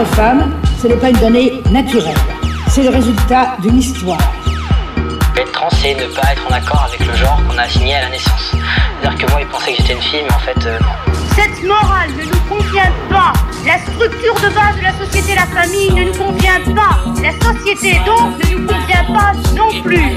Être femme, ce n'est pas une donnée naturelle. C'est le résultat d'une histoire. Être trans, c'est ne pas être en accord avec le genre qu'on a assigné à la naissance. C'est-à-dire que moi, ils pensaient que j'étais une fille, mais en fait, non. Cette morale ne nous convient pas. La structure de base de la société, la famille, ne nous convient pas. La société, donc, ne nous convient pas non plus.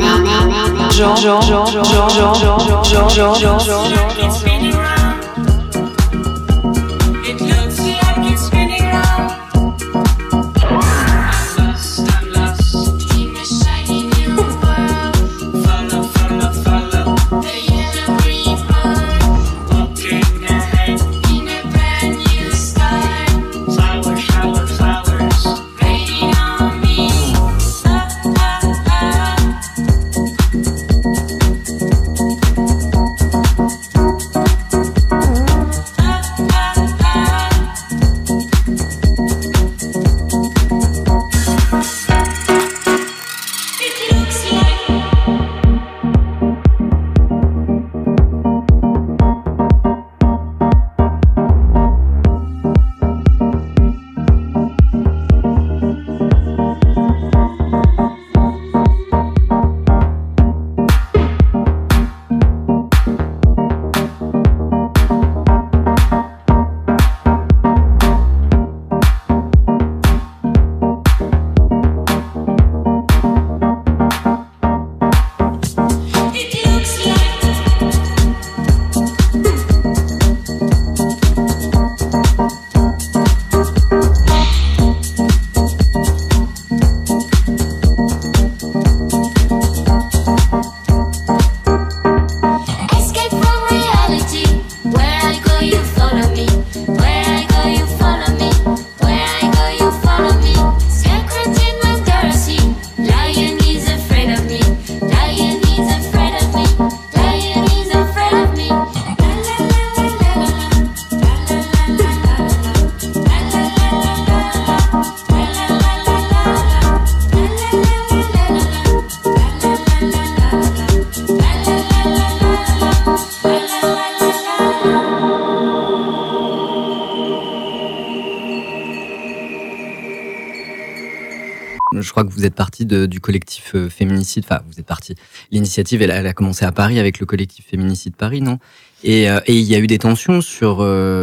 Je crois que vous êtes partie du collectif Féminicide. Enfin, vous êtes partie. L'initiative, elle a commencé à Paris avec le collectif Féminicide Paris, non ? Et il y a eu des tensions sur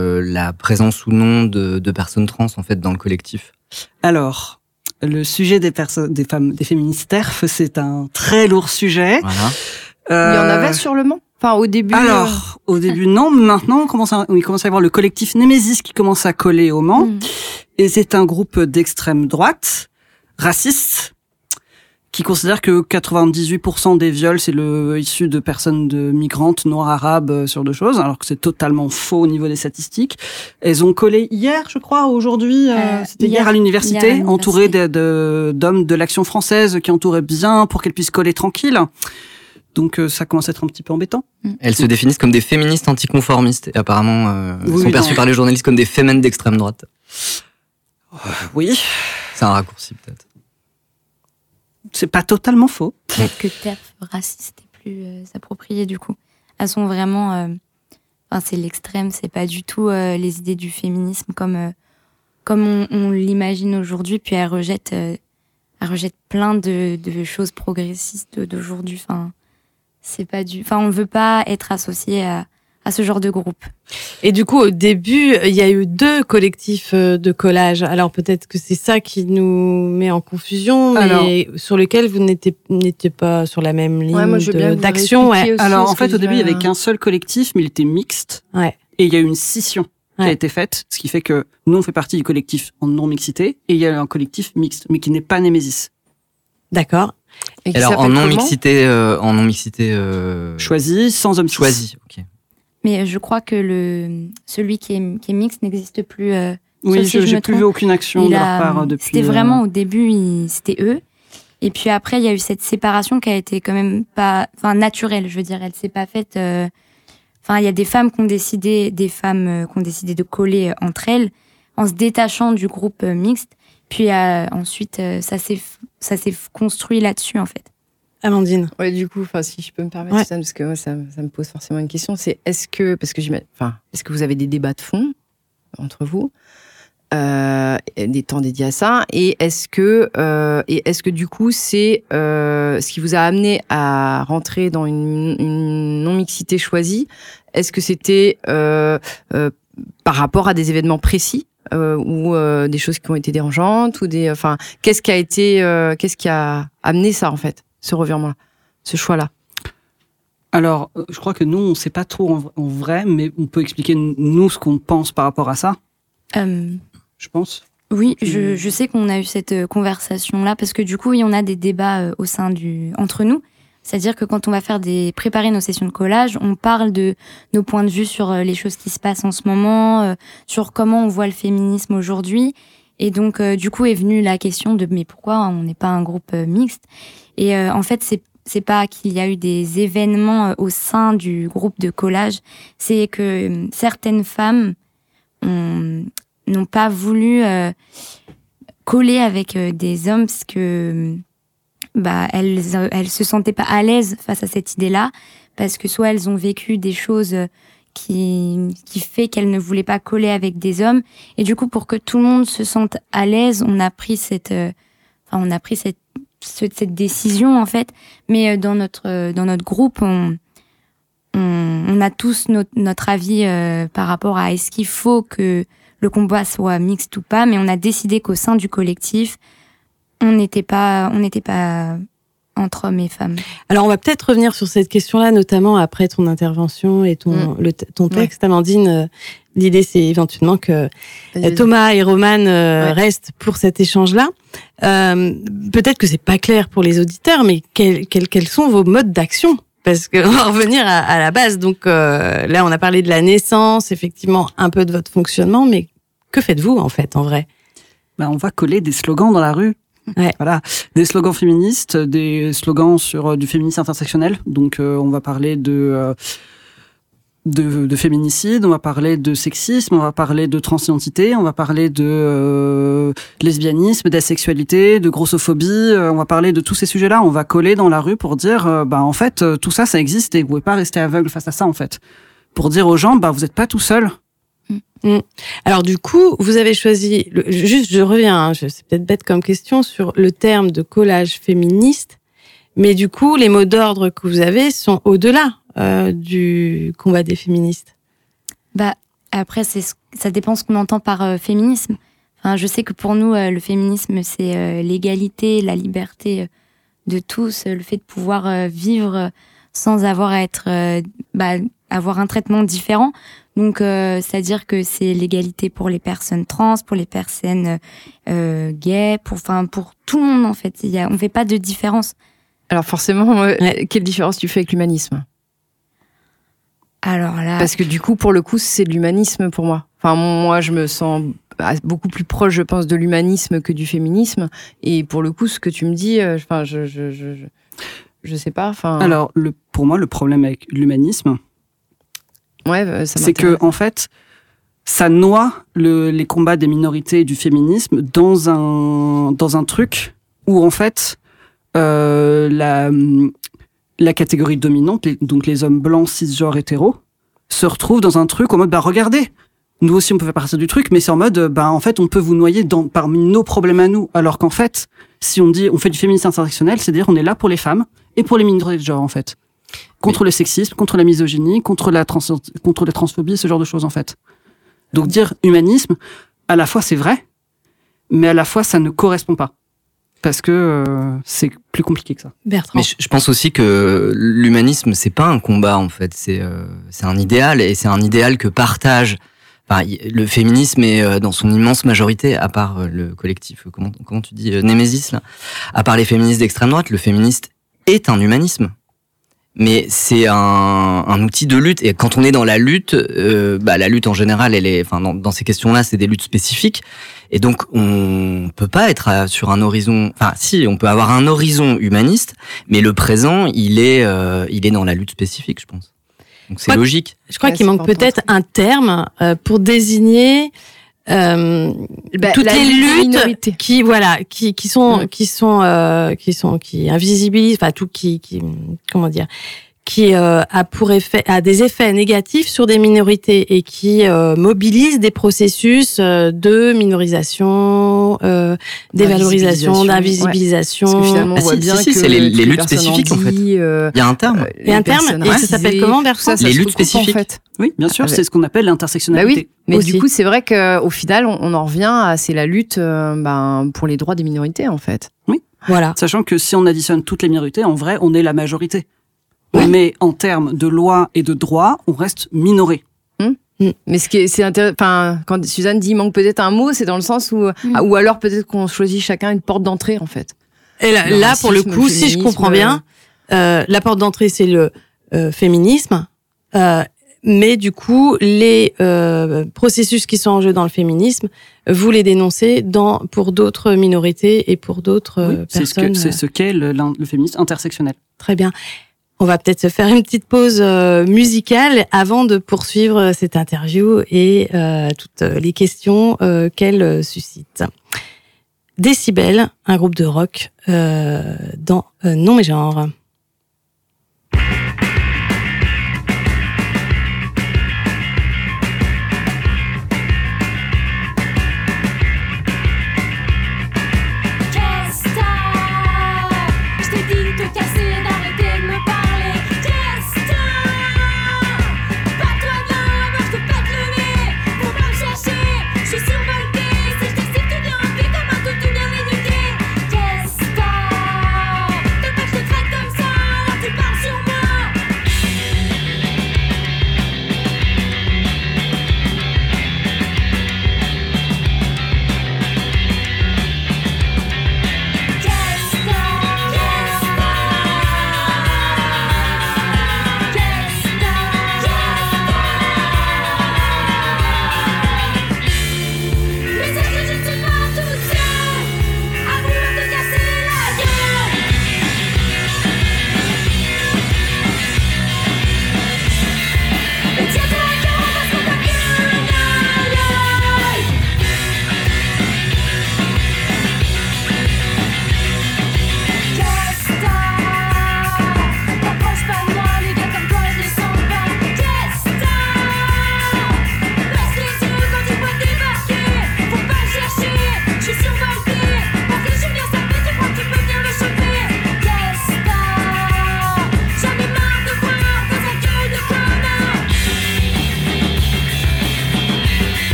la présence ou non de personnes trans en fait dans le collectif. Alors, le sujet des femmes, des féministes TERF, c'est un très lourd sujet. Voilà. Il y en avait sur le Mans. Enfin, au début. Alors, au début, non. Maintenant, il commence à y avoir le collectif Némésis qui commence à coller au Mans. Et c'est un groupe d'extrême droite, raciste, qui considère que 98% des viols, c'est issu de personnes migrantes, noires, arabes, sur deux choses, alors que c'est totalement faux au niveau des statistiques. Elles ont collé hier, je crois, aujourd'hui, c'était hier à l'université, entourées d'hommes de l'Action française qui entouraient bien pour qu'elles puissent coller tranquille. Donc ça commence à être un petit peu embêtant. Elles se définissent comme des féministes anticonformistes et apparemment sont perçues par les journalistes comme des fémènes d'extrême droite. Oui. C'est un raccourci peut-être. C'est pas totalement faux. Peut-être que TERF raciste est plus approprié du coup. Elles sont vraiment... c'est l'extrême, c'est pas du tout les idées du féminisme comme on l'imagine aujourd'hui, puis elles rejettent plein de choses progressistes d'aujourd'hui. On ne veut pas être associé à ce genre de groupe. Et du coup, au début, il y a eu 2 collectifs de collage. Alors peut-être que c'est ça qui nous met en confusion, mais sur lequel vous n'étiez pas sur la même ligne d'action. Ouais. Alors en fait, au début, il y avait qu'un seul collectif, mais il était mixte. Ouais. Et il y a eu une scission qui a été faite, ce qui fait que nous, on fait partie du collectif en non-mixité, et il y a un collectif mixte, mais qui n'est pas Némésis. D'accord. Et alors en non-mixité, choisi, sans homme cis. Choisi, ok. Mais je crois que celui qui est mixte n'existe plus. Oui, j'ai plus vu aucune action de leur part depuis. C'était vraiment au début, c'était eux. Et puis après, il y a eu cette séparation qui a été quand même pas, naturelle. Je veux dire, elle s'est pas faite. Il y a des femmes qui ont décidé de coller entre elles en se détachant du groupe mixte. Puis ensuite, ça s'est construit là-dessus en fait. Amandine. Ouais, du coup, si je peux me permettre, ça, parce que moi, ça me pose forcément une question, c'est est-ce que vous avez des débats de fond entre vous, des temps dédiés à ça. Et est-ce que du coup, c'est ce qui vous a amené à rentrer dans une non-mixité choisie? Est-ce que c'était par rapport à des événements précis ou des choses qui ont été dérangeantes ou qu'est-ce qui a amené ça en fait, ce revirement-là, ce choix-là? Alors, je crois que nous, on ne sait pas trop en vrai, mais on peut expliquer nous ce qu'on pense par rapport à ça. Je pense. Oui, je sais qu'on a eu cette conversation-là parce que du coup, oui, on a des débats entre nous. C'est-à-dire que quand on va préparer nos sessions de collage, on parle de nos points de vue sur les choses qui se passent en ce moment, sur comment on voit le féminisme aujourd'hui. Et donc, du coup, est venue la question de mais pourquoi on n'est pas un groupe mixte? Et en fait, c'est pas qu'il y a eu des événements au sein du groupe de collage, c'est que certaines femmes n'ont pas voulu coller avec des hommes parce que elles se sentaient pas à l'aise face à cette idée-là, parce que soit elles ont vécu des choses qui fait qu'elles ne voulaient pas coller avec des hommes, et du coup pour que tout le monde se sente à l'aise, on a pris cette décision en fait. Mais dans notre groupe, on a tous notre avis par rapport à est-ce qu'il faut que le combat soit mixte ou pas, mais on a décidé qu'au sein du collectif, on n'était pas entre hommes et femmes. Alors on va peut-être revenir sur cette question-là, notamment après ton intervention et ton texte, Amandine. L'idée, c'est éventuellement que Thomas et Romane restent pour cet échange-là. Peut-être que c'est pas clair pour les auditeurs, mais quels sont vos modes d'action? Parce qu'on va revenir à la base. Donc là, on a parlé de la naissance, effectivement, un peu de votre fonctionnement, mais que faites-vous en fait, en vrai? On va coller des slogans dans la rue. Ouais. Voilà, des slogans féministes, des slogans sur du féminisme intersectionnel. Donc on va parler de féminicide, on va parler de sexisme, on va parler de transidentité, on va parler de lesbianisme, d'asexualité, de grossophobie, on va parler de tous ces sujets-là. On va coller dans la rue pour dire en fait tout ça existe et vous pouvez pas rester aveugle face à ça en fait. Pour dire aux gens vous êtes pas tout seul. Alors du coup, vous avez choisi, je reviens, c'est peut-être bête comme question, sur le terme de collage féministe, mais du coup, les mots d'ordre que vous avez sont au-delà du combat des féministes. Après, ça dépend ce qu'on entend par féminisme. Enfin, je sais que pour nous, le féminisme, c'est l'égalité, la liberté de tous, le fait de pouvoir vivre sans avoir à être, avoir un traitement différent. Donc, c'est-à-dire que c'est l'égalité pour les personnes trans, pour les personnes gays, pour tout le monde en fait. On fait pas de différence. Alors forcément, quelle différence tu fais avec l'humanisme? Alors là, parce que du coup, pour le coup, c'est de l'humanisme pour moi. Enfin, moi, je me sens beaucoup plus proche, je pense, de l'humanisme que du féminisme. Et pour le coup, ce que tu me dis, je sais pas. Alors, pour moi, le problème avec l'humanisme, c'est que en fait, ça noie les combats des minorités et du féminisme dans un truc où en fait la catégorie dominante, donc les hommes blancs cisgenres hétéros, se retrouvent dans un truc en mode regardez, nous aussi on peut faire partie du truc, mais c'est en mode en fait on peut vous noyer parmi nos problèmes à nous, alors qu'en fait si on dit on fait du féminisme intersectionnel, c'est-à-dire on est là pour les femmes et pour les minorités de genre en fait. Contre le sexisme, contre la misogynie, contre la transphobie, ce genre de choses en fait. Donc dire humanisme, à la fois c'est vrai, mais à la fois ça ne correspond pas. Parce que c'est plus compliqué que ça. Bertrand. Mais je pense aussi que l'humanisme, c'est pas un combat en fait, c'est un idéal, et c'est un idéal que partage. Enfin, le féminisme est dans son immense majorité, à part le collectif, comment tu dis, Némésis là, à part les féministes d'extrême droite, le féministe est un humanisme. Mais c'est un outil de lutte, et quand on est dans la lutte, la lutte en général, elle est, dans ces questions-là, c'est des luttes spécifiques, et donc on peut pas être sur un horizon. Enfin, si, on peut avoir un horizon humaniste, mais le présent, il est dans la lutte spécifique, je pense. Donc c'est logique. Je crois qu'il manque peut-être un terme pour désigner toutes les luttes qui invisibilisent, comment dire, qui a des effets négatifs sur des minorités et qui mobilise des processus de minorisation, dévalorisation, d'invisibilisation. Parce que finalement, on voit bien que c'est les luttes spécifiques, en fait. Il y a un terme. Il y a un terme, et ça s'appelle comment, Bertrand ? Les luttes spécifiques. En fait. Oui, bien sûr, c'est ce qu'on appelle l'intersectionnalité. Bah oui, mais aussi. du coup, c'est vrai qu'au final, on en revient c'est la lutte pour les droits des minorités, en fait. Oui. Voilà. Sachant que si on additionne toutes les minorités, en vrai, on est la majorité. Oui. Mais en termes de loi et de droit, on reste minoré. Mais ce qui est, quand Suzanne dit manque peut-être un mot, c'est dans le sens où, ou alors peut-être qu'on choisit chacun une porte d'entrée, en fait. Et là pour le coup, si je comprends bien, la porte d'entrée, c'est le féminisme. Mais du coup, les processus qui sont en jeu dans le féminisme, vous les dénoncez pour d'autres minorités et pour d'autres personnes. C'est ce qu'est le féminisme intersectionnel. Très bien. On va peut-être se faire une petite pause musicale avant de poursuivre cette interview et toutes les questions qu'elle suscite. Décibel, un groupe de rock dans Non mais genre.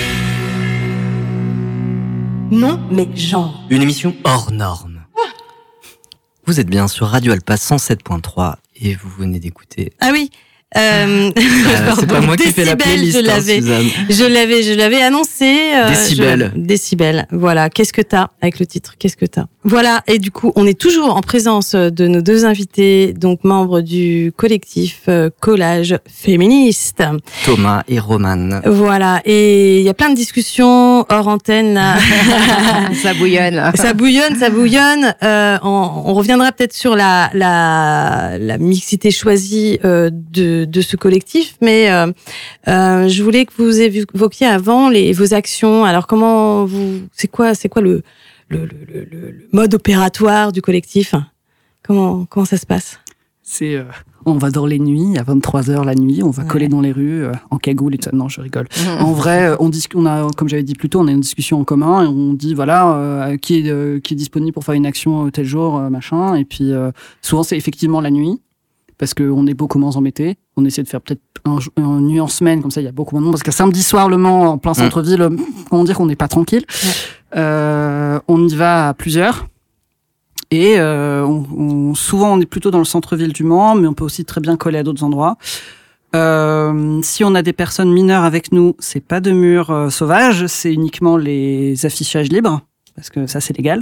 Non, mais genre. Une émission hors norme. Vous êtes bien sur Radio Alpa 107.3 et vous venez d'écouter. Ah oui. C'est pas moi qui fais la playlist, Suzanne. Je l'avais annoncé. Décibel. Voilà. Qu'est-ce que t'as avec le titre? Qu'est-ce que t'as? Voilà. Et du coup, on est toujours en présence de nos deux invités, donc membres du collectif Collage Féministe. Thomas et Romane. Voilà. Et il y a plein de discussions hors antenne, là. Ça bouillonne. Ça bouillonne. On reviendra peut-être sur la mixité choisie de ce collectif, mais je voulais que vous évoquiez avant vos actions. Alors c'est quoi le mode opératoire du collectif? Comment ça se passe? C'est on va dans les nuits à 23h la nuit, on va coller dans les rues en cagoule et tout ça. Non, je rigole. En vrai, on a, comme j'avais dit plus tôt, on a une discussion en commun et on dit voilà qui est disponible pour faire une action tel jour machin, et puis souvent c'est effectivement la nuit. Parce qu'on est beaucoup moins embêtés. On essaie de faire peut-être une nuit en semaine, comme ça il y a beaucoup moins de monde. Parce qu'un samedi soir, Le Mans, en plein centre-ville, comment dire qu'on n'est pas tranquille. On y va à plusieurs. Et souvent on est plutôt dans le centre-ville du Mans, mais on peut aussi très bien coller à d'autres endroits. Si on a des personnes mineures avec nous, c'est pas de murs sauvages, c'est uniquement les affichages libres, parce que ça c'est légal.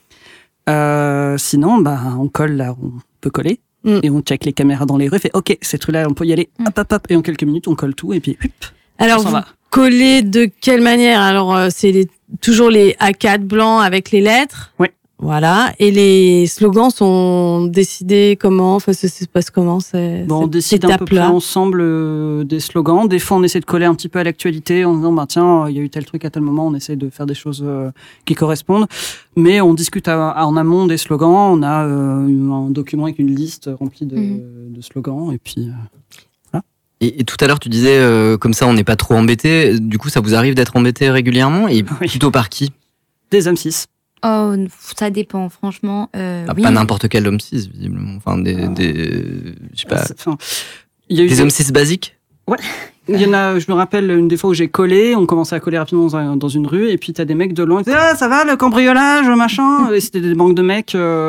Sinon, on colle là où on peut coller. Et on check les caméras dans les rues, fait OK, cette rue-là, on peut y aller, hop, et en quelques minutes, on colle tout, et puis, alors, vous collez de quelle manière? Alors, c'est toujours les A4 blancs avec les lettres? Oui. Voilà. Et les slogans sont décidés comment? Enfin, ça se passe comment? On décide à peu près ensemble des slogans. Des fois, on essaie de coller un petit peu à l'actualité en disant, tiens, il y a eu tel truc à tel moment, on essaie de faire des choses qui correspondent. Mais on discute en amont des slogans. On a un document avec une liste remplie de slogans. Et puis, voilà. Et tout à l'heure, tu disais, comme ça, on n'est pas trop embêté. Du coup, ça vous arrive d'être embêté régulièrement? Et plutôt par qui? Des hommes cis. Oh, ça dépend, franchement. Pas n'importe quel homme cis, visiblement. Enfin, je sais pas. Des hommes cis basiques? Ouais. Il y en a, je me rappelle une des fois où j'ai collé, on commençait à coller rapidement dans une rue, et puis t'as des mecs de loin qui disaient, ça va, le cambriolage, machin. Et c'était des banques de mecs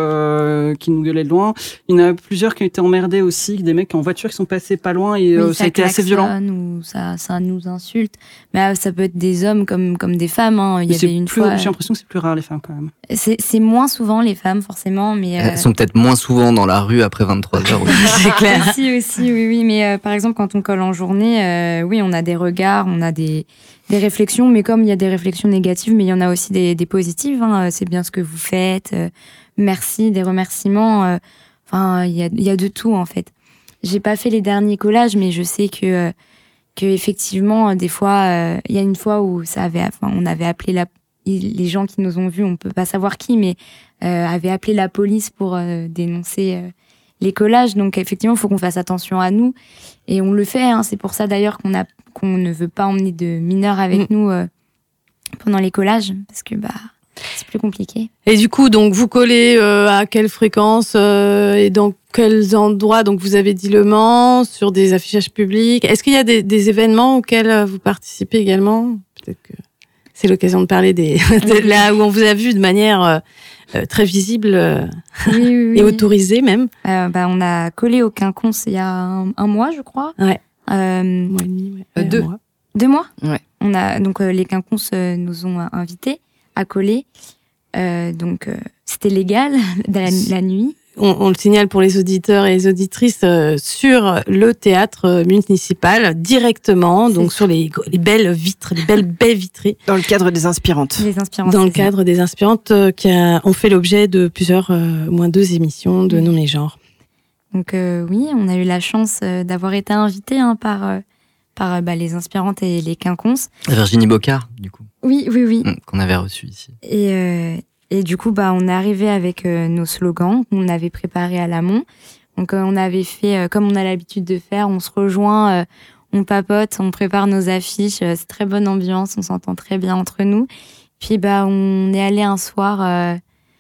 qui nous gueulaient de loin. Il y en a plusieurs qui ont été emmerdés aussi, des mecs en voiture qui sont passés pas loin, et ça a été assez violent. Ou ça nous insulte. Mais ça peut être des hommes comme des femmes. Hein. Il y avait une fois. J'ai l'impression que c'est plus rare les femmes quand même. C'est moins souvent les femmes forcément, mais elles sont peut-être moins souvent dans la rue après 23h. C'est clair. aussi, oui. Mais par exemple, quand on colle en journée, oui, on a des regards, on a des réflexions, mais comme il y a des réflexions négatives, mais il y en a aussi des positives. Hein. C'est bien ce que vous faites. Merci, des remerciements. Enfin, il y a de tout en fait. J'ai pas fait les derniers collages, mais je sais que effectivement, des fois, il y a une fois où on avait appelé les gens qui nous ont vus, on peut pas savoir qui, mais avaient appelé la police pour dénoncer les collages. Donc effectivement, il faut qu'on fasse attention à nous, et on le fait. Hein. C'est pour ça d'ailleurs qu'on ne veut pas emmener de mineurs avec nous pendant les collages, parce que c'est plus compliqué. Et du coup, donc vous collez à quelle fréquence et dans quels endroits? Donc vous avez dit Le Mans, sur des affichages publics. Est-ce qu'il y a des événements auxquels vous participez également? Peut-être que c'est l'occasion de parler de là où on vous a vu de manière très visible oui. Et autorisée même. On a collé au Quinconce il y a un mois, je crois. Ouais. Mois et demi, ouais. 2 mois. 2 mois. Ouais. On a donc les Quinconces nous ont invités à coller. Donc c'était légal la nuit. On le signale pour les auditeurs et les auditrices sur le théâtre municipal directement, donc sur les belles vitres, les belles baies vitrées. Dans le cadre des Inspirantes. Dans le cadre des Inspirantes qui ont fait l'objet de plusieurs, au moins 2 émissions de Nom et Genre. Donc oui, on a eu la chance d'avoir été invités par les Inspirantes et les Quinconces. Virginie Bocard, du coup. Oui. Qu'on avait reçu ici. Et du coup, on est arrivé avec nos slogans qu'on avait préparés à l'amont. Donc, on avait fait, comme on a l'habitude de faire, on se rejoint, on papote, on prépare nos affiches. C'est très bonne ambiance, on s'entend très bien entre nous. Puis, on est allé un soir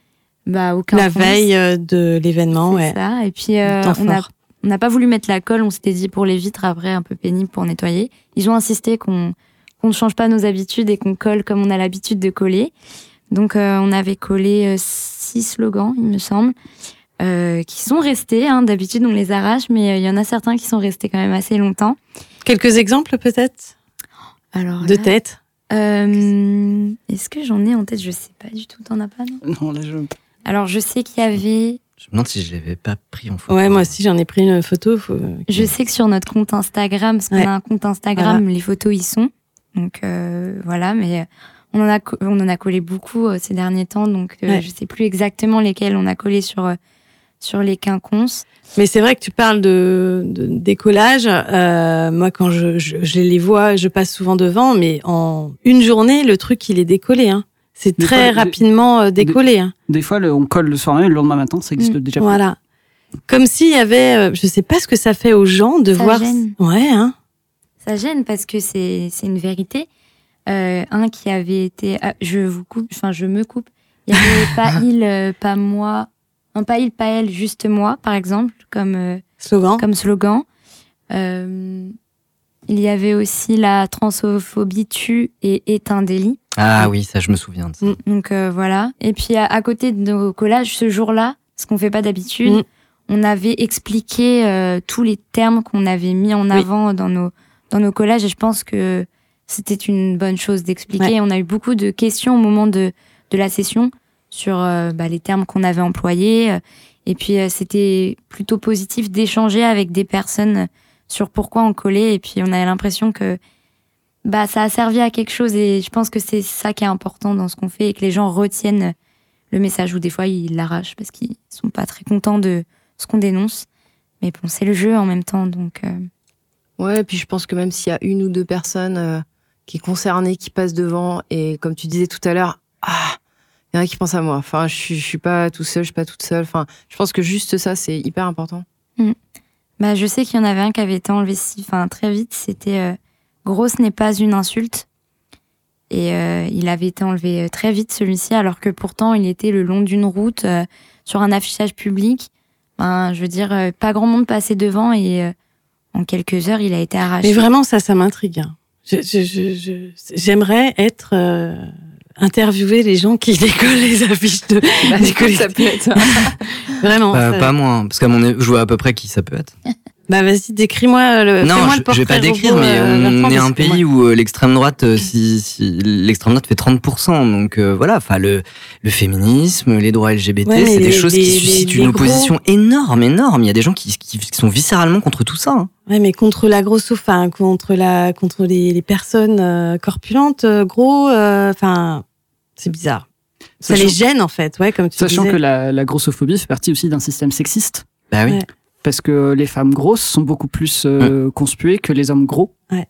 au Quinconce. La veille de l'événement, c'est ça. Et puis, on n'a pas voulu mettre la colle. On s'était dit pour les vitres, après, un peu pénible pour nettoyer. Ils ont insisté qu'on ne change pas nos habitudes et qu'on colle comme on a l'habitude de coller. Donc, on avait collé 6 slogans, il me semble. qui sont restés. D'habitude, on les arrache, mais il y en a certains qui sont restés quand même assez longtemps. Quelques exemples, peut-être ? Alors, de tête. Est-ce que j'en ai en tête ? Je sais pas du tout. T'en as pas, non ? Non, là, Alors, je sais qu'il y avait... Je me demande si je l'avais pas pris en photo. Ouais, moi aussi, j'en ai pris une photo. Je sais que sur notre compte Instagram, parce qu'on a un compte Instagram, les photos y sont. Donc, voilà, mais on en a collé beaucoup ces derniers temps, donc je sais plus exactement lesquels on a collé sur les quinconces. Mais c'est vrai que tu parles des collages. Moi, quand je les vois, je passe souvent devant, mais en une journée, le truc, il est décollé. C'est très rapidement décollé. Des fois, on colle le soir même, le lendemain matin, ça existe déjà. Voilà. Comme s'il y avait, je sais pas ce que ça fait aux gens de voir. Gêne. Ouais, Ça gêne parce que c'est une vérité. Un qui avait été, je me coupe. Il y avait pas il, pas moi. Un pas il, pas elle, juste moi, par exemple, comme slogan. Il y avait aussi la transphobie tue et est un délit. Ah oui, ça, je me souviens de ça. Donc voilà. Et puis à côté de nos collages, ce jour-là, ce qu'on fait pas d'habitude, on avait expliqué tous les termes qu'on avait mis en avant dans nos collages. Et je pense que c'était une bonne chose d'expliquer. Ouais. On a eu beaucoup de questions au moment de la session sur les termes qu'on avait employés. Et puis c'était plutôt positif d'échanger avec des personnes sur pourquoi on collait. Et puis on avait l'impression que ça a servi à quelque chose. Et je pense que c'est ça qui est important dans ce qu'on fait et que les gens retiennent le message. Ou des fois ils l'arrachent parce qu'ils sont pas très contents de ce qu'on dénonce. Mais bon, c'est le jeu en même temps. Donc ouais, et puis je pense que même s'il y a une ou deux personnes qui est concernée, qui passent devant, et comme tu disais tout à l'heure, il y en a qui pensent à moi. Enfin, je suis pas tout seul, je suis pas toute seule. Enfin, je pense que juste ça, c'est hyper important. Je sais qu'il y en avait un qui avait été enlevé très vite. C'était grosse n'est pas une insulte. Et il avait été enlevé très vite, celui-ci, alors que pourtant, il était le long d'une route, sur un affichage public. Je veux dire, pas grand monde passait devant et en quelques heures, il a été arraché. Mais vraiment, ça m'intrigue. J'aimerais être... interviewer les gens qui décollent les affiches de ça peut être vraiment pas moi, parce qu'à mon avis, je vois à peu près qui ça peut être. Vas-y, décris-moi le non, fais-moi le portrait. Je vais pas décrire, mais on est un pays où l'extrême droite, si l'extrême droite fait 30%, donc voilà, enfin le féminisme, les droits LGBT, c'est des choses qui suscitent une opposition énorme. Il y a des gens qui sont viscéralement contre tout ça. Ouais, mais contre la grossophonie, contre les personnes corpulentes, gros, c'est bizarre. Ça les gêne en fait, ouais, comme tu disais. Sachant que la grossophobie fait partie aussi d'un système sexiste. Bah oui. Ouais. Parce que les femmes grosses sont beaucoup plus conspuées que les hommes gros. Ouais.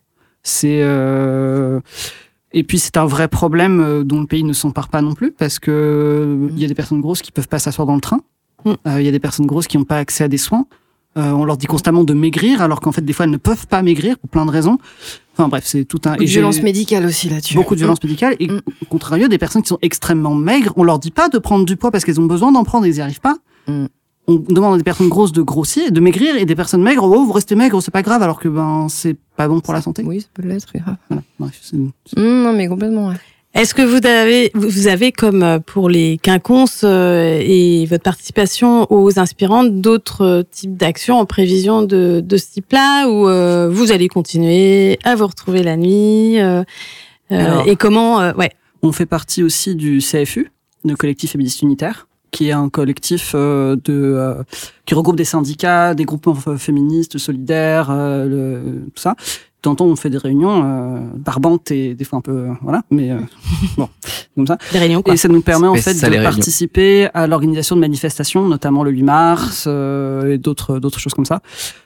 Et puis c'est un vrai problème dont le pays ne s'empare pas non plus, parce que il y a des personnes grosses qui peuvent pas s'asseoir dans le train. Il y a des personnes grosses qui n'ont pas accès à des soins. On leur dit constamment de maigrir, alors qu'en fait des fois elles ne peuvent pas maigrir pour plein de raisons. Enfin bref, c'est tout un... Beaucoup de violence médicale aussi là-dessus. Beaucoup de violence médicale. Et au contraire, des personnes qui sont extrêmement maigres, on leur dit pas de prendre du poids parce qu'elles ont besoin d'en prendre et ils n'y arrivent pas. On demande à des personnes grosses de grossir, de maigrir, et des personnes maigres, vous restez maigres, c'est pas grave, alors que c'est pas bon pour la santé. Oui, ça peut l'être, grave. Voilà. Bref, non, mais complètement, ouais. Est-ce que vous avez comme pour les quinconces et votre participation aux inspirantes d'autres types d'actions en prévision de ce type-là, où vous allez continuer à vous retrouver la nuit alors, et comment On fait partie aussi du CFU, le collectif féministe unitaire, qui est un collectif qui regroupe des syndicats, des groupements féministes, solidaires, tout ça. De temps en temps, on fait des réunions barbantes et des fois un peu mais bon, comme ça. Des réunions, quoi. Et ça nous permet en fait de participer à l'organisation de manifestations, notamment le 8 mars et d'autres choses comme ça.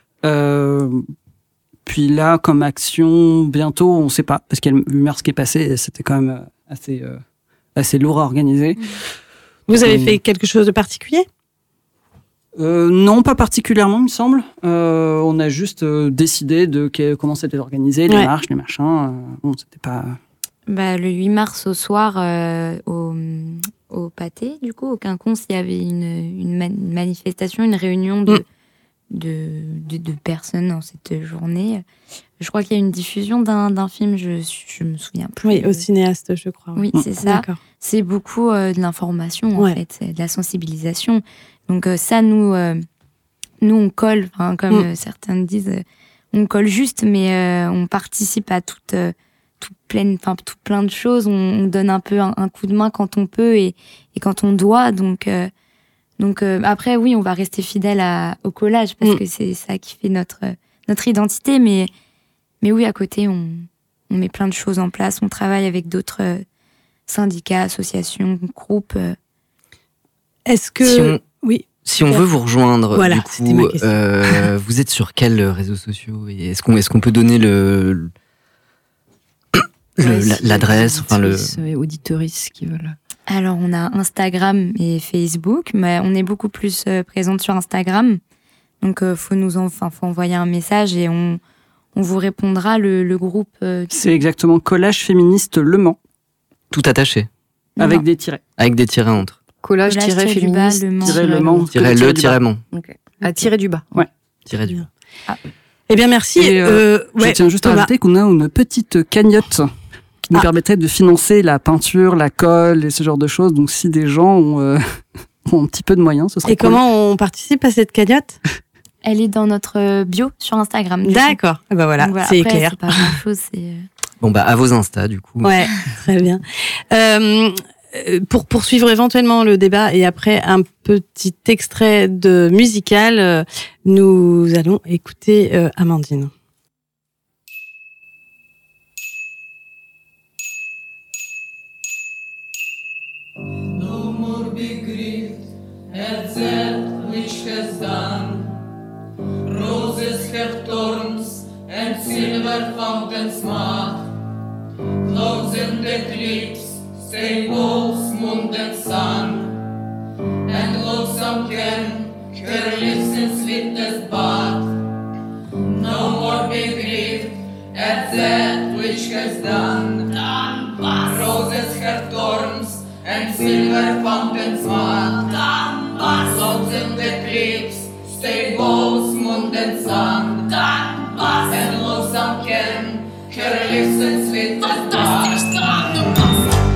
Puis là, comme action, bientôt, on sait pas, parce qu'il y a le 8 mars qui est passé, et c'était quand même assez lourd à organiser. Vous avez fait quelque chose de particulier ? Non, pas particulièrement, il me semble. On a juste décidé de comment c'était organisé, les marches, les machins. C'était pas... le 8 mars au soir, au pâté, du coup, au quinconce, il y avait une manifestation, une réunion de personnes dans cette journée. Je crois qu'il y a une diffusion d'un film, je me souviens plus. Oui, au cinéaste, je crois. Oui, c'est ça. D'accord. C'est beaucoup de l'information, en fait, de la sensibilisation. Donc ça, nous on colle, comme certains disent, on colle juste, mais on participe à tout plein de choses. On donne un peu un coup de main quand on peut et quand on doit. Donc après, oui, on va rester fidèle au collage parce que c'est ça qui fait notre identité. Mais oui, à côté, on met plein de choses en place. On travaille avec d'autres syndicats, associations, groupes. Est-ce que si on veut vous rejoindre, voilà, du coup, vous êtes sur quels réseaux sociaux et est-ce qu'on peut donner l'adresse, auditeuristes qui veulent. Alors, on a Instagram et Facebook, mais on est beaucoup plus présente sur Instagram. Donc, faut envoyer un message et on vous répondra. Le groupe. C'est exactement Collage féministe Le Mans. Tout attaché. Avec des tirets. Avec des tirets entre. Collage-féministe Le Mans. Le-Mans. Okay. À tirer du bas. Ouais. Tirer du bas. Ah. Eh bien, merci. Je tiens juste à rajouter qu'on a une petite cagnotte qui nous permettrait de financer la peinture, la colle et ce genre de choses. Donc, si des gens ont un petit peu de moyens, ce serait cool. Comment on participe à cette cagnotte? Elle est dans notre bio sur Instagram. D'accord. Ben voilà, c'est après, clair. C'est pas grand-chose, Bon, à vos Insta, du coup. Ouais, très bien. Pour poursuivre éventuellement le débat et après un petit extrait de musical, nous allons écouter Amandine. No more be grieved at that which has done. Roses have thorns and silver fountains mark. Clouds and eclipse, say both moon and sun. And lonesome can her lips in sweetness but. No more be grieved at that which has done. Roses have thorns and silver fountains mark. Clouds and eclipse, stay both moon and sun. And lonesome can her lips and sweetness but.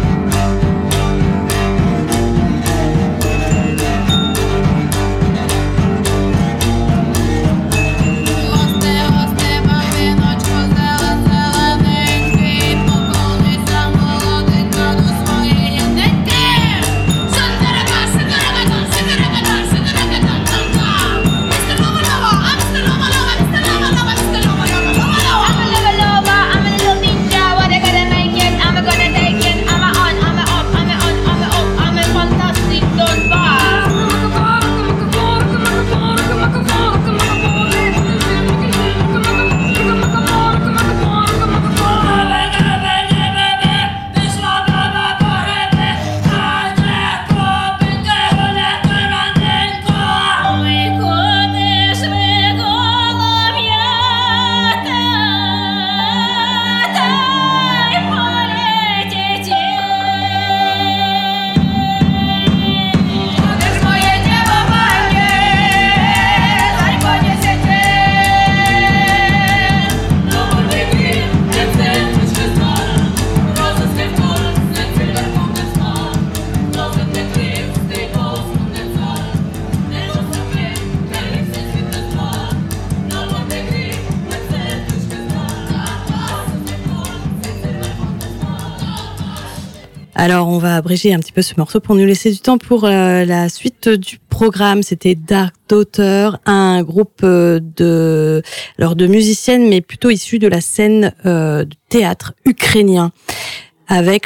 Alors, on va abréger un petit peu ce morceau pour nous laisser du temps pour la suite du programme. C'était Dark Daughter, un groupe de musiciennes, mais plutôt issus de la scène du théâtre ukrainien, avec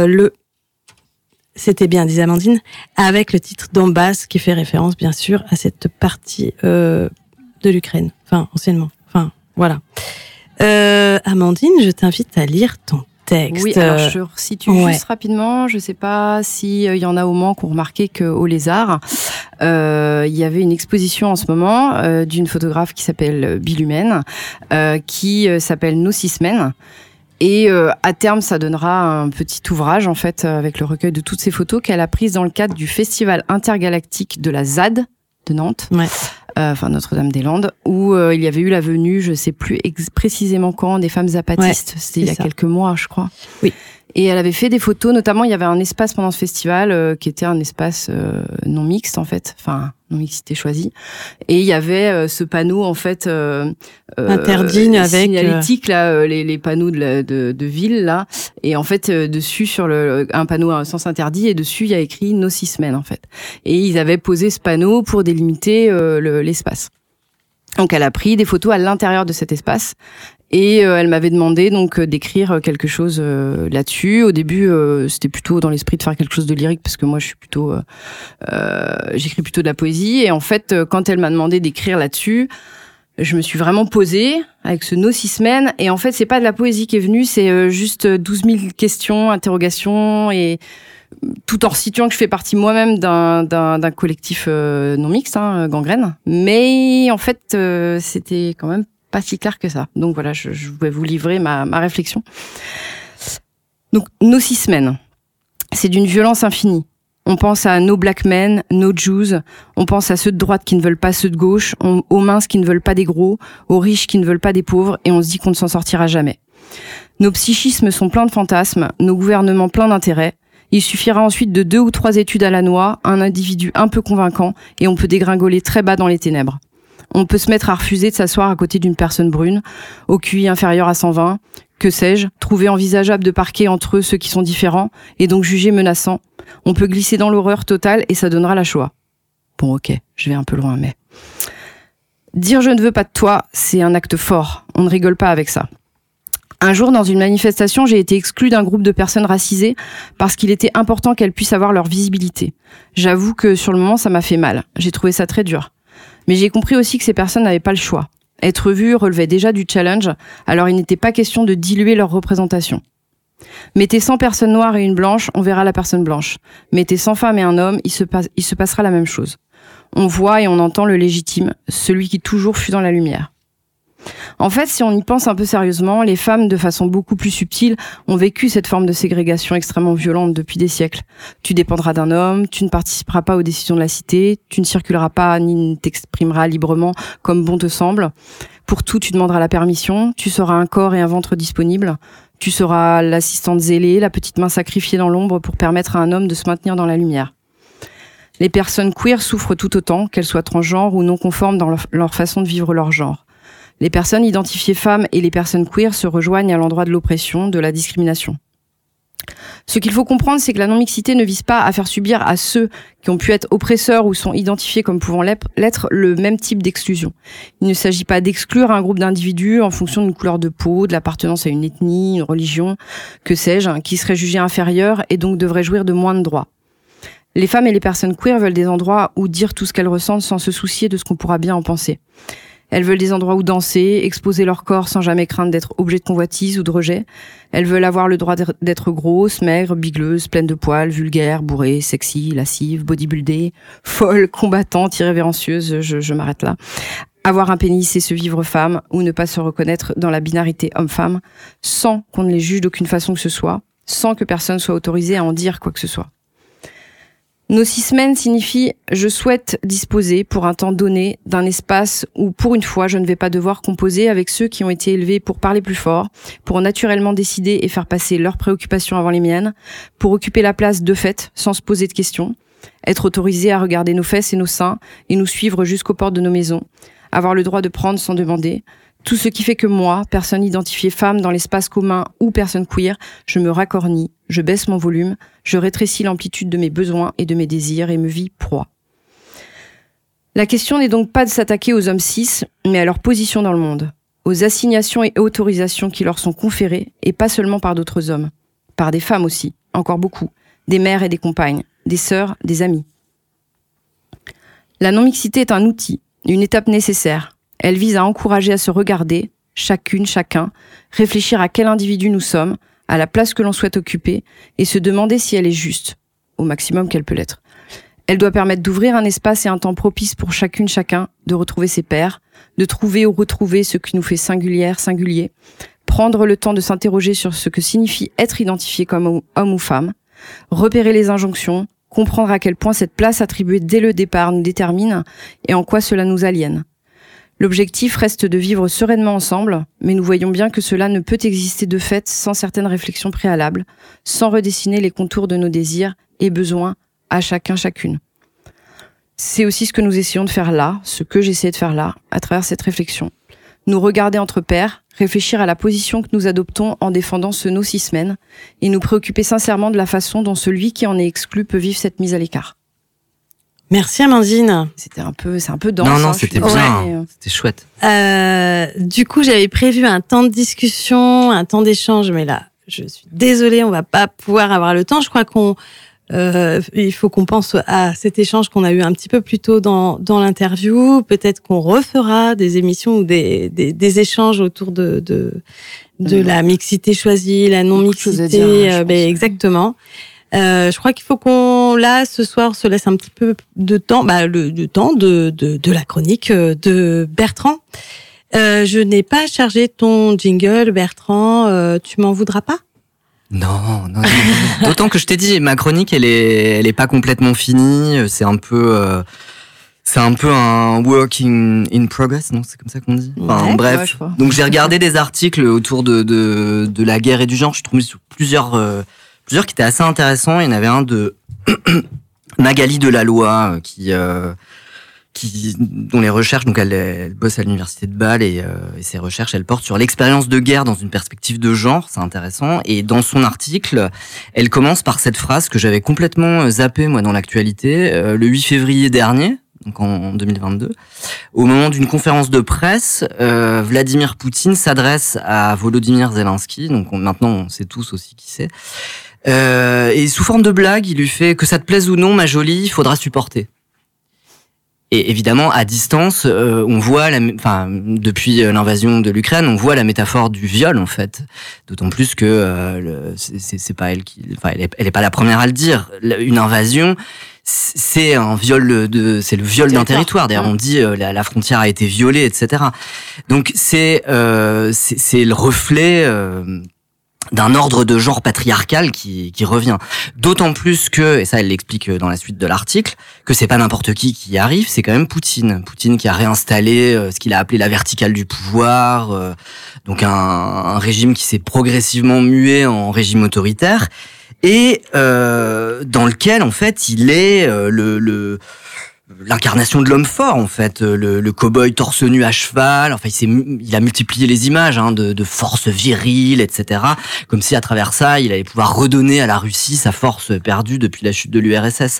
c'était bien, disait Amandine, avec le titre Donbass, qui fait référence, bien sûr, à cette partie de l'Ukraine, enfin, anciennement. Enfin, voilà. Amandine, je t'invite à lire ton texte. Oui, alors je resitue juste rapidement. Je sais pas s'il y en a au Mans qui ont remarqué qu'au Lézard, il y avait une exposition en ce moment d'une photographe qui s'appelle Bilumen, qui s'appelle Nos 6 semaines. Et à terme, ça donnera un petit ouvrage, en fait, avec le recueil de toutes ces photos qu'elle a prises dans le cadre du Festival intergalactique de la ZAD de Nantes. Ouais. Enfin Notre-Dame-des-Landes, où il y avait eu la venue, je sais plus précisément quand, des femmes zapatistes. C'était il y a quelques mois, je crois. Oui. Et elle avait fait des photos, notamment il y avait un espace pendant ce festival qui était un espace non mixte en fait, enfin non mixité choisie. Et il y avait ce panneau en fait interdit avec signalétique là, les panneaux de ville là. Et en fait dessus sur un panneau à sens interdit et dessus il y a écrit No Cis Men en fait. Et ils avaient posé ce panneau pour délimiter l'espace. Donc elle a pris des photos à l'intérieur de cet espace. Et elle m'avait demandé donc d'écrire quelque chose là-dessus. Au début, c'était plutôt dans l'esprit de faire quelque chose de lyrique parce que moi, je suis plutôt, j'écris plutôt de la poésie. Et en fait, quand elle m'a demandé d'écrire là-dessus, je me suis vraiment posée avec ce No Cis Men. Et en fait, c'est pas de la poésie qui est venue, c'est juste 12 000 questions, interrogations, et tout en resituant que je fais partie moi-même d'un collectif non mixte, Gangrène. Mais en fait, c'était quand même pas si clair que ça. Donc voilà, je vais vous livrer ma réflexion. Donc, No Cis Men, c'est d'une violence infinie. On pense à No Black Men, No Jews, on pense à ceux de droite qui ne veulent pas ceux de gauche, aux minces qui ne veulent pas des gros, aux riches qui ne veulent pas des pauvres, et on se dit qu'on ne s'en sortira jamais. Nos psychismes sont pleins de fantasmes, nos gouvernements pleins d'intérêts. Il suffira ensuite de 2 ou 3 études à la noix, un individu un peu convaincant, et on peut dégringoler très bas dans les ténèbres. On peut se mettre à refuser de s'asseoir à côté d'une personne brune, au QI inférieur à 120, que sais-je, trouver envisageable de parquer entre eux ceux qui sont différents, et donc juger menaçant. On peut glisser dans l'horreur totale et ça donnera la Shoah. Bon, ok, je vais un peu loin, mais... Dire je ne veux pas de toi, c'est un acte fort. On ne rigole pas avec ça. Un jour, dans une manifestation, j'ai été exclue d'un groupe de personnes racisées parce qu'il était important qu'elles puissent avoir leur visibilité. J'avoue que sur le moment, ça m'a fait mal. J'ai trouvé ça très dur. Mais j'ai compris aussi que ces personnes n'avaient pas le choix. Être vues relevait déjà du challenge, alors il n'était pas question de diluer leur représentation. Mettez 100 personnes noires et une blanche, on verra la personne blanche. Mettez 100 femmes et un homme, il se passera la même chose. On voit et on entend le légitime, celui qui toujours fut dans la lumière. En fait, si on y pense un peu sérieusement, les femmes, de façon beaucoup plus subtile, ont vécu cette forme de ségrégation extrêmement violente depuis des siècles. Tu dépendras d'un homme, tu ne participeras pas aux décisions de la cité, tu ne circuleras pas ni ne t'exprimeras librement comme bon te semble. Pour tout, tu demanderas la permission, tu seras un corps et un ventre disponibles, tu seras l'assistante zélée, la petite main sacrifiée dans l'ombre pour permettre à un homme de se maintenir dans la lumière. Les personnes queer souffrent tout autant, qu'elles soient transgenres ou non conformes dans leur façon de vivre leur genre. Les personnes identifiées femmes et les personnes queer se rejoignent à l'endroit de l'oppression, de la discrimination. Ce qu'il faut comprendre, c'est que la non-mixité ne vise pas à faire subir à ceux qui ont pu être oppresseurs ou sont identifiés comme pouvant l'être le même type d'exclusion. Il ne s'agit pas d'exclure un groupe d'individus en fonction d'une couleur de peau, de l'appartenance à une ethnie, une religion, que sais-je, qui serait jugé inférieur et donc devrait jouir de moins de droits. Les femmes et les personnes queer veulent des endroits où dire tout ce qu'elles ressentent sans se soucier de ce qu'on pourra bien en penser. Elles veulent des endroits où danser, exposer leur corps sans jamais craindre d'être objet de convoitise ou de rejet. Elles veulent avoir le droit d'être grosses, maigres, bigleuses, pleines de poils, vulgaires, bourrées, sexy, lascives, bodybuildées, folles, combattantes, irrévérencieuses, je m'arrête là. Avoir un pénis et se vivre femme, ou ne pas se reconnaître dans la binarité homme-femme, sans qu'on ne les juge d'aucune façon que ce soit, sans que personne soit autorisé à en dire quoi que ce soit. No Cis Men signifie « je souhaite disposer pour un temps donné d'un espace où pour une fois je ne vais pas devoir composer avec ceux qui ont été élevés pour parler plus fort, pour naturellement décider et faire passer leurs préoccupations avant les miennes, pour occuper la place de fait sans se poser de questions, être autorisé à regarder nos fesses et nos seins et nous suivre jusqu'aux portes de nos maisons, avoir le droit de prendre sans demander. Tout ce qui fait que moi, personne identifiée femme dans l'espace commun ou personne queer, je me racornis, je baisse mon volume, je rétrécis l'amplitude de mes besoins et de mes désirs et me vis proie. La question n'est donc pas de s'attaquer aux hommes cis, mais à leur position dans le monde, aux assignations et autorisations qui leur sont conférées, et pas seulement par d'autres hommes, par des femmes aussi, encore beaucoup, des mères et des compagnes, des sœurs, des amies. La non-mixité est un outil, une étape nécessaire. Elle vise à encourager à se regarder, chacune, chacun, réfléchir à quel individu nous sommes, à la place que l'on souhaite occuper, et se demander si elle est juste, au maximum qu'elle peut l'être. Elle doit permettre d'ouvrir un espace et un temps propice pour chacune, chacun, de retrouver ses pairs, de trouver ou retrouver ce qui nous fait singulière, singulier, prendre le temps de s'interroger sur ce que signifie être identifié comme homme ou femme, repérer les injonctions, comprendre à quel point cette place attribuée dès le départ nous détermine et en quoi cela nous aliène. L'objectif reste de vivre sereinement ensemble, mais nous voyons bien que cela ne peut exister de fait sans certaines réflexions préalables, sans redessiner les contours de nos désirs et besoins à chacun, chacune. C'est aussi ce que nous essayons de faire là, ce que j'essayais de faire là, à travers cette réflexion. Nous regarder entre pairs, réfléchir à la position que nous adoptons en défendant ce no cis-men, et nous préoccuper sincèrement de la façon dont celui qui en est exclu peut vivre cette mise à l'écart. Merci Amandine. C'est un peu dense. Non, c'était bien. C'était chouette. Du coup, j'avais prévu un temps de discussion, un temps d'échange, mais là, je suis désolée, on va pas pouvoir avoir le temps. Je crois il faut qu'on pense à cet échange qu'on a eu un petit peu plus tôt dans l'interview. Peut-être qu'on refera des émissions ou des échanges autour de la mixité choisie, la non-mixité. Exactement. Je crois qu'il faut ce soir, se laisse un petit peu de temps, le temps de la chronique de Bertrand. Je n'ai pas chargé ton jingle, Bertrand. Tu m'en voudras pas? Non. D'autant que je t'ai dit, ma chronique, elle est pas complètement finie. C'est un peu un work in progress, non? C'est comme ça qu'on dit. Enfin, bref. Ouais, donc j'ai regardé des articles autour de la guerre et du genre. Je trouve plusieurs qui étaient assez intéressants. Il y en avait un de Magali Delalloy dont les recherches, donc elle bosse à l'université de Bâle et ses recherches, elles portent sur l'expérience de guerre dans une perspective de genre. C'est intéressant. Et dans son article, elle commence par cette phrase que j'avais complètement zappée moi dans l'actualité. Le 8 février dernier, donc en 2022, au moment d'une conférence de presse, Vladimir Poutine s'adresse à Volodymyr Zelensky. Donc maintenant, on sait tous aussi qui c'est. Et sous forme de blague, il lui fait: que ça te plaise ou non, ma jolie, il faudra supporter. Et évidemment, à distance, on voit, depuis l'invasion de l'Ukraine, on voit la métaphore du viol, en fait. D'autant plus que c'est pas elle elle est pas la première à le dire. Une invasion, c'est un viol c'est le viol d'un territoire. D'ailleurs, on dit la frontière a été violée, etc. Donc c'est le reflet d'un ordre de genre patriarcal qui revient. D'autant plus que, et ça elle l'explique dans la suite de l'article, que c'est pas n'importe qui y arrive, c'est quand même Poutine. Poutine qui a réinstallé ce qu'il a appelé la verticale du pouvoir, donc un régime qui s'est progressivement mué en régime autoritaire, et dans lequel en fait il est l'incarnation de l'homme fort, en fait, le cow-boy torse nu à cheval. Enfin, il a multiplié les images de force virile, etc. Comme si à travers ça, il allait pouvoir redonner à la Russie sa force perdue depuis la chute de l'URSS.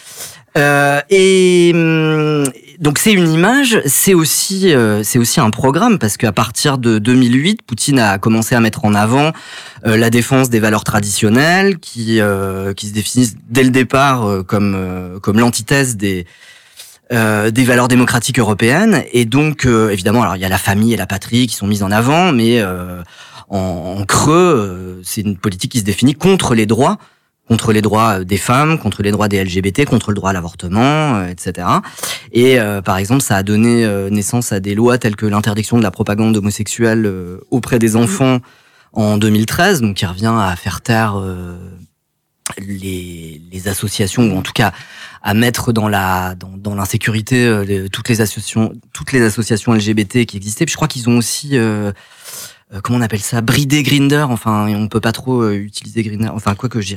Donc c'est une image, c'est aussi un programme, parce qu'à partir de 2008, Poutine a commencé à mettre en avant la défense des valeurs traditionnelles qui se définissent dès le départ comme l'antithèse des valeurs démocratiques européennes. Et donc évidemment, alors il y a la famille et la patrie qui sont mises en avant, mais en creux, c'est une politique qui se définit contre les droits des femmes, contre les droits des LGBT, contre le droit à l'avortement, etc. Et par exemple, ça a donné naissance à des lois telles que l'interdiction de la propagande homosexuelle auprès des enfants en 2013, donc qui revient à faire taire les associations, ou en tout cas à mettre dans l'insécurité toutes les associations LGBT qui existaient. Puis je crois qu'ils ont aussi comment on appelle ça, brider Grindr, enfin on peut pas trop utiliser Grindr, enfin quoi que j'en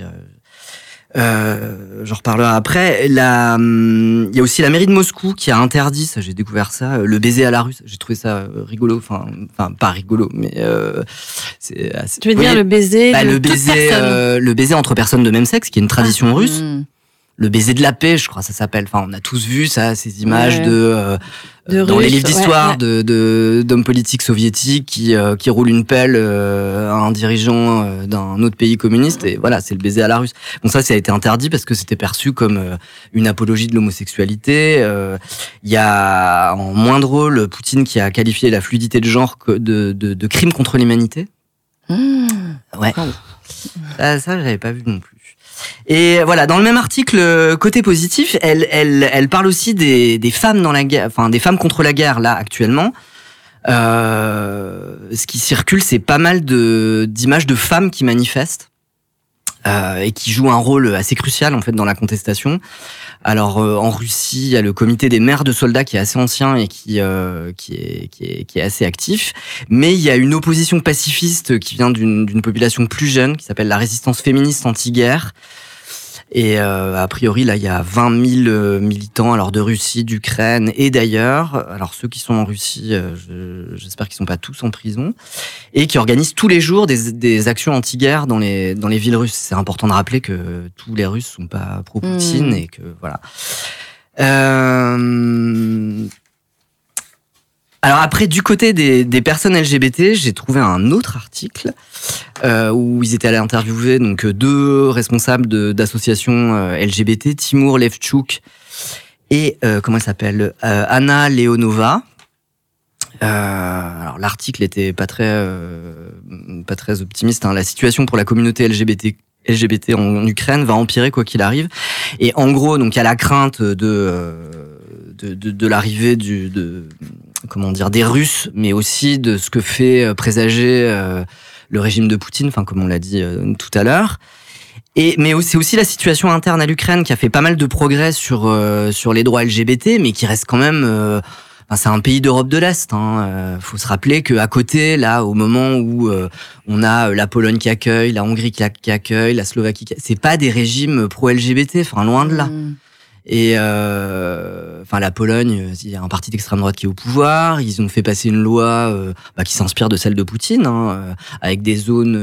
reparlerai après. Il y a aussi la mairie de Moscou qui a interdit, ça j'ai découvert ça, le baiser à la russe. J'ai trouvé ça rigolo, enfin pas rigolo, mais tu veux dire le baiser le baiser entre personnes de même sexe, qui est une tradition russe. Le baiser de la paix, je crois ça s'appelle. Enfin, on a tous vu ça, ces images dans les livres d'histoire d'hommes politiques soviétiques qui roulent une pelle à un dirigeant d'un autre pays communiste, et voilà, c'est le baiser à la russe. Bon, ça a été interdit parce que c'était perçu comme une apologie de l'homosexualité. Il y a en moins drôle Poutine qui a qualifié la fluidité de genre de crime contre l'humanité. Ouais. Ça j'avais pas vu non plus. Et voilà, dans le même article, côté positif, elle parle aussi des femmes dans la guerre, enfin des femmes contre la guerre là actuellement. Ce qui circule, c'est pas mal d'images de femmes qui manifestent et qui jouent un rôle assez crucial en fait dans la contestation. Alors en Russie, il y a le comité des mères de soldats qui est assez ancien et qui est assez actif, mais il y a une opposition pacifiste qui vient d'une population plus jeune qui s'appelle la résistance féministe anti-guerre. Et a priori, là, il y a 20 000 militants, alors de Russie, d'Ukraine et d'ailleurs. Alors ceux qui sont en Russie, j'espère qu'ils sont pas tous en prison, et qui organisent tous les jours des actions anti-guerre dans les villes russes. C'est important de rappeler que tous les Russes sont pas pro-Poutine et que voilà. Alors après, du côté des personnes LGBT, j'ai trouvé un autre article où ils étaient allés interviewer donc 2 responsables d'associations LGBT, Timur Levchuk et comment elle s'appelle, Anna Leonova. Alors l'article était pas très optimiste. Hein. La situation pour la communauté LGBT en Ukraine va empirer quoi qu'il arrive. Et en gros, donc il y a la crainte de l'arrivée des Russes, mais aussi de ce que fait présager le régime de Poutine, enfin comme on l'a dit tout à l'heure. Mais c'est aussi la situation interne à l'Ukraine qui a fait pas mal de progrès sur les droits LGBT, mais qui reste quand même. C'est un pays d'Europe de l'Est. Faut se rappeler qu'à côté, là, au moment où on a la Pologne qui accueille, la Hongrie qui accueille, la Slovaquie, c'est pas des régimes pro-LGBT, enfin loin de là. Et la Pologne, il y a un parti d'extrême droite qui est au pouvoir. Ils ont fait passer une loi qui s'inspire de celle de Poutine, avec des zones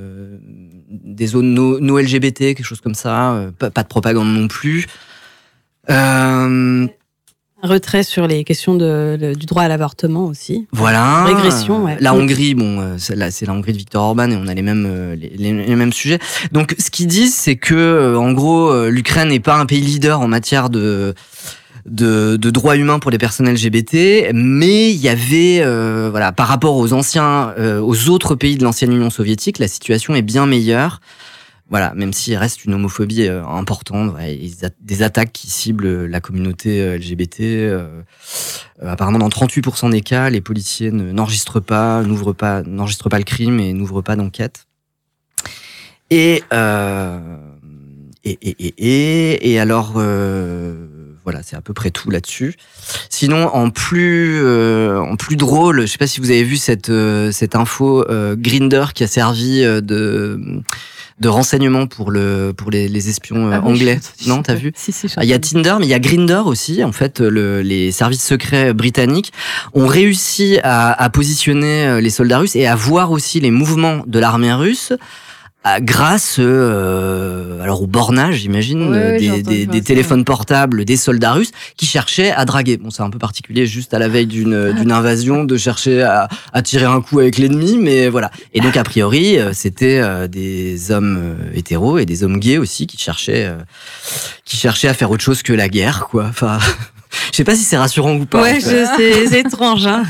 no LGBT, quelque chose comme ça. Pas de propagande non plus. Retrait sur les questions du droit à l'avortement aussi. Voilà. Régression, ouais. La Hongrie, c'est la Hongrie de Viktor Orban et on a les mêmes sujets. Donc, ce qu'ils disent, c'est que, en gros, l'Ukraine n'est pas un pays leader en matière de droits humains pour les personnes LGBT, mais il y avait, par rapport aux autres pays de l'ancienne Union soviétique, la situation est bien meilleure. Voilà, même s'il reste une homophobie importante, des attaques qui ciblent la communauté LGBT. Apparemment, dans 38% des cas, les policiers n'enregistrent pas le crime et n'ouvrent pas d'enquête. Et alors, voilà, c'est à peu près tout là-dessus. Sinon, en plus drôle, je sais pas si vous avez vu cette info, Grindr qui a servi de renseignement pour les espions anglais. Non, t'as vu? Si, il y a Tinder, mais il y a Grindr aussi. En fait, les services secrets britanniques ont réussi à positionner les soldats russes et à voir aussi les mouvements de l'armée russe grâce au bornage, j'imagine, des téléphones portables des soldats russes qui cherchaient à draguer. Bon, c'est un peu particulier juste à la veille d'une invasion de chercher à tirer un coup avec l'ennemi, mais voilà. Et donc a priori, c'était des hommes hétéros et des hommes gays aussi qui cherchaient à faire autre chose que la guerre, quoi. Enfin, je sais pas si c'est rassurant ou pas. Ouais, c'est étrange, hein.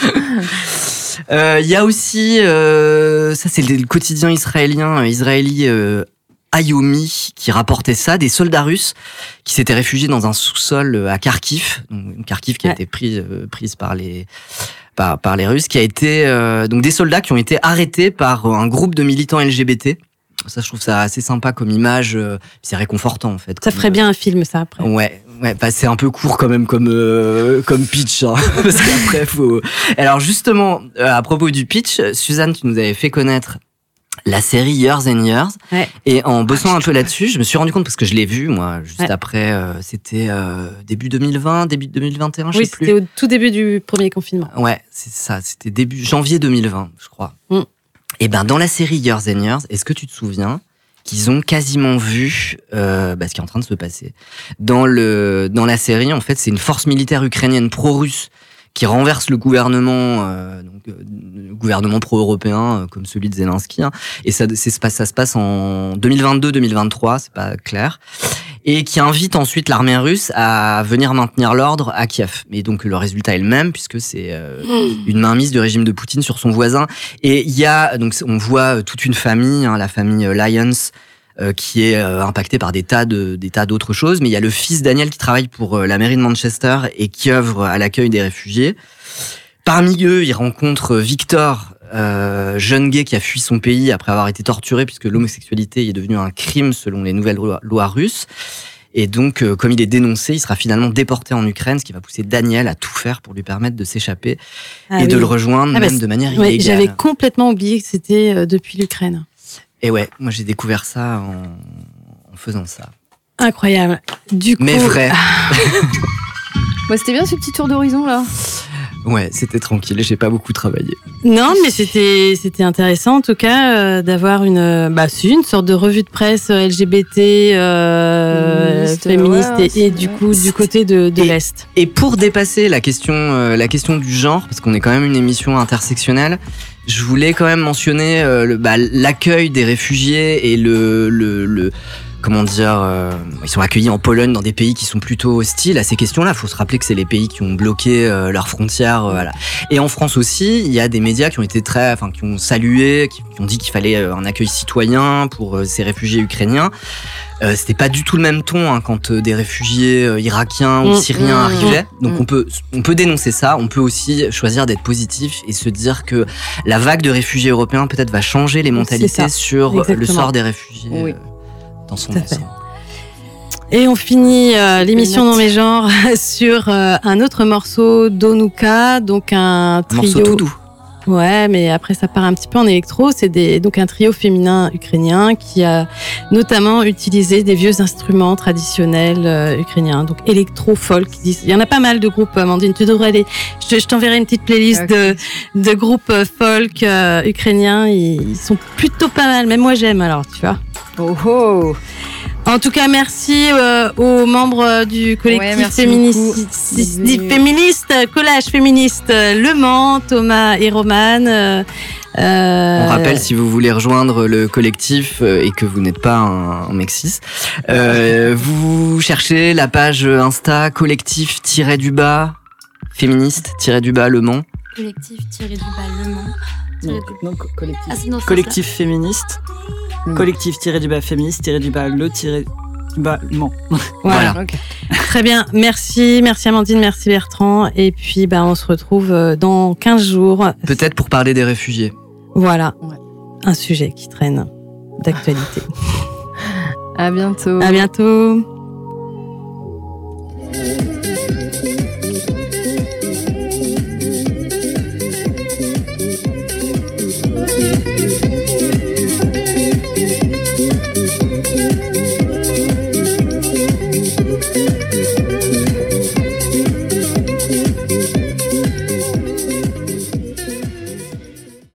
Il y a aussi, ça c'est le quotidien israéli Ayomi qui rapportait ça, des soldats russes qui s'étaient réfugiés dans un sous-sol à Kharkiv, donc Kharkiv qui a été prise par les Russes, qui a été donc des soldats qui ont été arrêtés par un groupe de militants LGBT. Ça, je trouve ça assez sympa comme image. C'est réconfortant en fait. Ça ferait bien un film, ça après. Ouais, c'est un peu court quand même comme pitch, hein, parce qu'après faut. Alors justement, à propos du pitch, Suzanne, tu nous avais fait connaître la série Years and Years, et en bossant un peu là-dessus, je me suis rendu compte parce que je l'ai vu moi juste après. C'était début 2020, début 2021, je sais plus. Oui, c'était au tout début du premier confinement. Ouais, c'est ça. C'était début janvier 2020, je crois. Et dans la série Years and Years, est-ce que tu te souviens qu'ils ont quasiment vu ce qui est en train de se passer dans la série? En fait, c'est une force militaire ukrainienne pro-russe qui renverse le gouvernement, gouvernement pro-européen comme celui de Zelensky. Hein, et ça se passe en 2022-2023, c'est pas clair. Et qui invite ensuite l'armée russe à venir maintenir l'ordre à Kiev. Mais donc le résultat est le même puisque c'est une mainmise du régime de Poutine sur son voisin. Et il y a on voit toute une famille, la famille Lyons, qui est impactée par des tas d'autres choses. Mais il y a le fils Daniel qui travaille pour la mairie de Manchester et qui œuvre à l'accueil des réfugiés. Parmi eux, il rencontre Victor, jeune gay qui a fui son pays après avoir été torturé puisque l'homosexualité est devenue un crime selon les nouvelles lois russes. Et donc, comme il est dénoncé, il sera finalement déporté en Ukraine, ce qui va pousser Daniel à tout faire pour lui permettre de s'échapper de le rejoindre, même de manière illégale. J'avais complètement oublié que c'était depuis l'Ukraine. Et ouais, moi j'ai découvert ça en faisant ça. Incroyable. Du coup, mais vrai. C'était bien ce petit tour d'horizon là. Ouais, c'était tranquille, j'ai pas beaucoup travaillé. Non, mais c'était intéressant en tout cas d'avoir une sorte de revue de presse LGBT féministe et du coup du côté de l'Est. Et pour dépasser la question du genre, parce qu'on est quand même une émission intersectionnelle, je voulais quand même mentionner l'accueil des réfugiés et comment dire, ils sont accueillis en Pologne dans des pays qui sont plutôt hostiles à ces questions-là. Il faut se rappeler que c'est les pays qui ont bloqué leurs frontières. Voilà. Et en France aussi, il y a des médias qui ont été qui ont salué, qui ont dit qu'il fallait un accueil citoyen pour ces réfugiés ukrainiens. C'était pas du tout le même ton quand des réfugiés irakiens ou syriens arrivaient. Donc on peut dénoncer ça. On peut aussi choisir d'être positif et se dire que la vague de réfugiés européens peut-être va changer les mentalités sur le sort des réfugiés. Oui. Dans son ensemble. Et on finit l'émission dans mes genres sur un autre morceau d'Onuka, donc un trio. Un morceau tout doux. Ouais, mais après ça part un petit peu en électro. C'est donc un trio féminin ukrainien qui a notamment utilisé des vieux instruments traditionnels ukrainiens, donc électro-folk. Il y en a pas mal de groupes, Amandine. Tu devrais aller. Je t'enverrai une petite playlist de groupes folk ukrainiens. Ils sont plutôt pas mal. Même moi j'aime. Alors tu vois. Oh oh. En tout cas, merci aux membres du collectif féministe, collage féministe Le Mans, Thomas et Romane. On rappelle, si vous voulez rejoindre le collectif et que vous n'êtes pas un mexis, vous cherchez la page Insta collectif-du-bas féministe-du-bas Le Mans. Collectif-du-bas Le Mans. Non, collectif féministe. Collectif-du-bas féministe-du-bas le-bas Mans. Voilà. Okay. Très bien. Merci Amandine, merci Bertrand. Et puis, on se retrouve dans 15 jours. Peut-être pour parler des réfugiés. Voilà. Ouais. Un sujet qui traîne d'actualité. À bientôt. À bientôt.